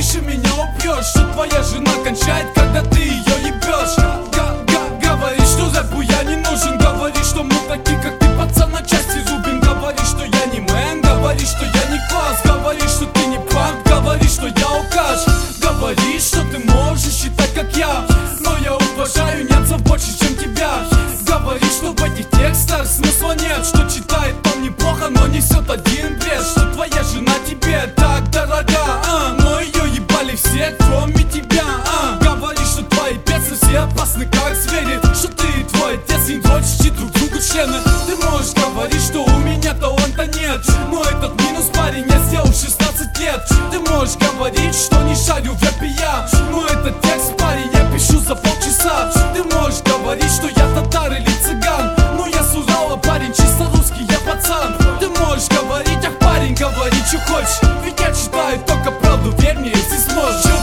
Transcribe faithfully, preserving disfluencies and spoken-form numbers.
говоришь и меня убьешь, что твоя жена кончает, когда ты ее ебешь. Говоришь, что рэпу я не нужен. Говоришь, что мы такие, как ты, пацан, на части рубим. Говоришь, что я не мэн. Говоришь, что я не класс. Говоришь, что ты не панк. Говоришь, что я алкаш. Говоришь, что ты можешь считать, как я, но я уважаю немцев больше, чем тебя. Говоришь, что в этих текстах смысла нет, что читает он неплохо, но несет один бред. Что твоя жена тебе так дорога, а, но ее ебали все, кроме тебя, а. Говоришь, что твои песни все опасны, как звери. Что ты и твой отец не дрочите друг другу члены. Ты можешь говорить, что у меня таланта нет, но этот минус, парень, я сделал в шестнадцать лет. Ты можешь говорить, что не шарю в рэпе я, но этот текст, парень, я пишу за полчаса. Ты можешь говорить, что я татар или цыган, но я с Урала, парень, чисто русский, я пацан. Ты можешь говорить, ах, парень, говори, что хочешь, ведь я читаю только правду, верь мне, если сможешь.